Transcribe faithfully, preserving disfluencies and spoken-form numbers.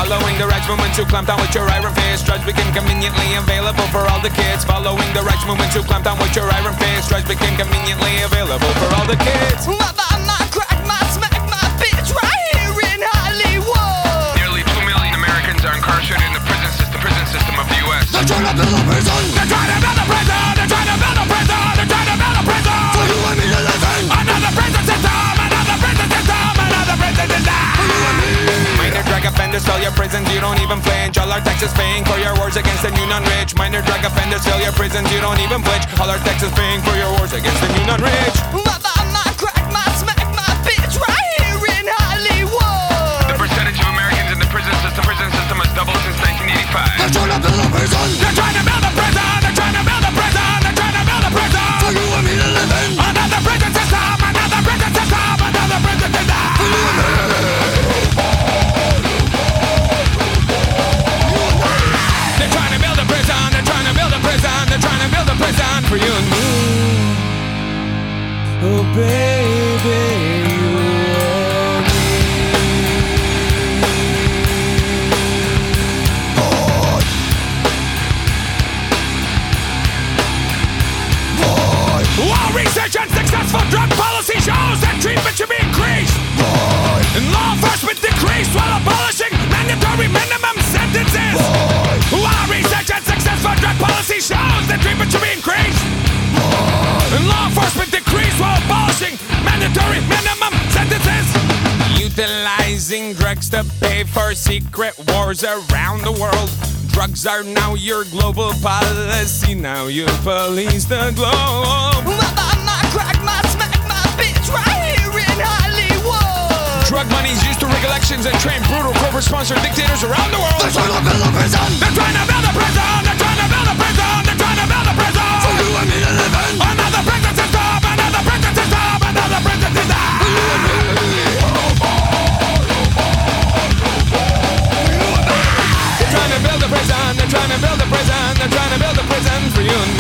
Following the rights movement to clamp down with your iron fist. Drugs became conveniently available for all the kids. Following the rights movement to clamp down with your iron fist. Drugs became conveniently available for all the kids. My bomb, my crack, my smack, my bitch right here in Hollywood. Nearly two million Americans are incarcerated in the prison system, prison system of the U S They're trying to build a prison. They're trying to build a prison. They're trying to build a prison. They're trying to build a prison For you and me to live in. Another prison system. Another prison system. Another prison system. For you and me. Minor drug offenders fill your prisons, you don't even flinch. All our taxes paying for your wars against the new non-rich. Minor drug offenders fill your prisons, you don't even flinch. All our taxes paying for your wars against the new non-rich. My bomb, my crack, my smack, my bitch right here in Hollywood. The percentage of Americans in the prison system, prison system has doubled since nineteen eighty-five. They're trying to build a prison. They're trying to build a prison. They're trying to build a prison. They're trying to build a prison For you and me to live in. Another prison system. Another prison system. Another prison system. For you and me. They're trying to build a prison, they're trying to build a prison, they're trying to build a prison for you and me. Oh baby, you and me. Boy. Boy. While research and successful drug policy shows that treatment should be increased Boy. and law enforcement decreased while abolishing mandatory minimum sentences. Boy. While research and successful drug policy shows that treatment should be increased Boy. and law enforcement decreased while abolishing mandatory minimum sentences. Utilizing drugs to pay for secret wars around the world. Drugs are now your global policy. Now you police the globe. My bomb, my crack, my smack, my bitch right here in Hollywood. Drug money is used to rig elections and train brutal corporate-sponsored dictators around the world. They're trying to build a prison. They're trying to build a prison. They're trying to build a prison. They're trying to build a prison For you and me to live in. Another prison system. Another prison system. Another prison system. For you and me. They're trying to build a prison, they're trying to build a prison, they're trying to build a prison for you and me.